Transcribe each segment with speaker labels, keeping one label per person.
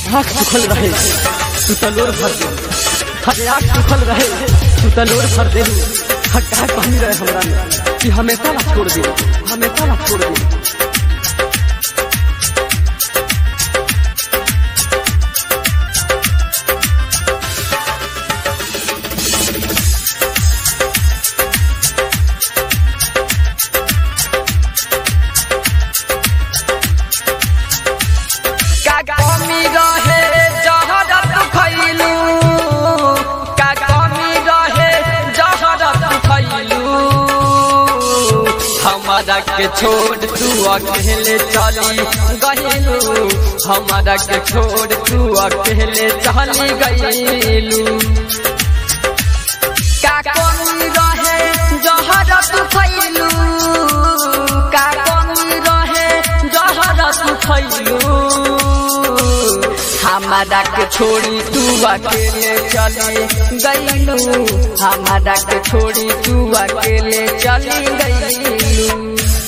Speaker 1: आँख सुखल रहे तू तलोर भर दे, हर आँख सुखल रहे तू तलोर भर दे। क्या कही रहे हमरा में कि हमेशा ना छोड़ दे, हमेशा ना छोड़ दे।
Speaker 2: हमारा के छोड़ तू अकेले चली गईलू, हमारा के छोड़ तू अकेले चली गईलू। का कमी रहे जहर तू खैलू, का कमी रहे जहर तू खैलू। हमारा के छोड़ी तू अकेले चली गईलू, हमारा के छोड़ी तू अकेले चली गईलू।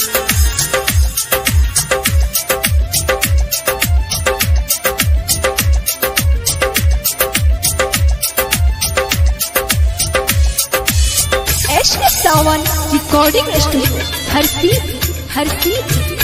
Speaker 3: Sawan recording studio Harsi.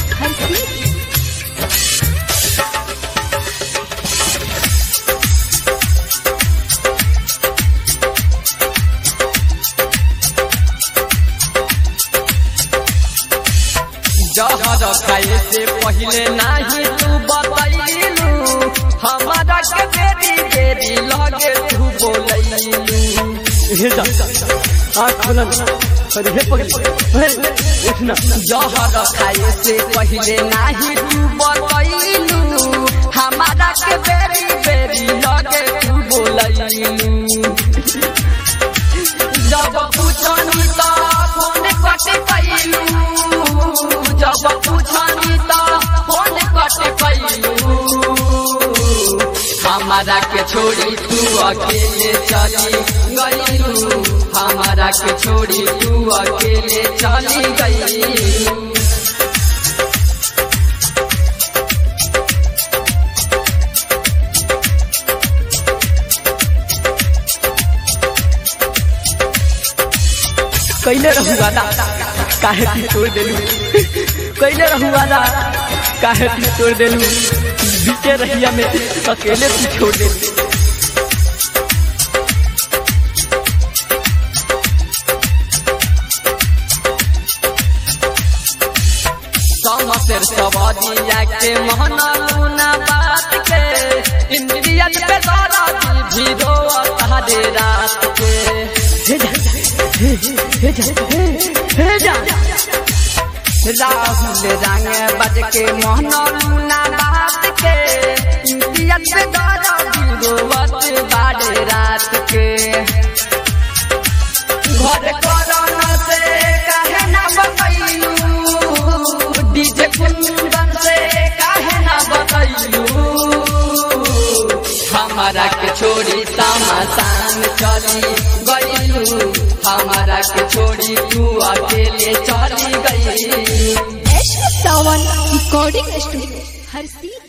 Speaker 2: जहर खाए से पहले नहीं तू बतैलू, हमारा के बेरी बेरी लगे तू बोलैलू। जहर खाए से पहले नहीं तू बतैलू, हमारा के बेरी बेरी लगे तू बोलैलू। जब पूछनी तो फोन कट पैलू, जब पूछनी तो फोन कट पैलू। हमारा के छोड़ी तू अकेले चली गईलू, हमारा के छोड़ी तू अकेले चली गईलू।
Speaker 1: कैले रहू वादा काहे तू तोड़ देलू, कैले रहू वादा काहे तू तोड़ देलू। बीते रहिया में अकेले तू छोड़ देलू।
Speaker 2: समसेर सवादिया के महनलू ना बात के, इंद्रियन पे दौरा भी रोता दे रात के। राहुल रंग बज के महनलू ना बात के, इंद्रियन पे दौरा भी रोवत बाड़े रात के। घर कोरोना से काहे ना बतैलू, डीजे कुंदन से काहे ना बतैलू। हमारा के छोड़ी तमाशान चली गईलू, हमारा के छोड़ी तू अकेले चली गईलू।
Speaker 3: सावन रिकॉर्डिंग स्टूडियो हरसी।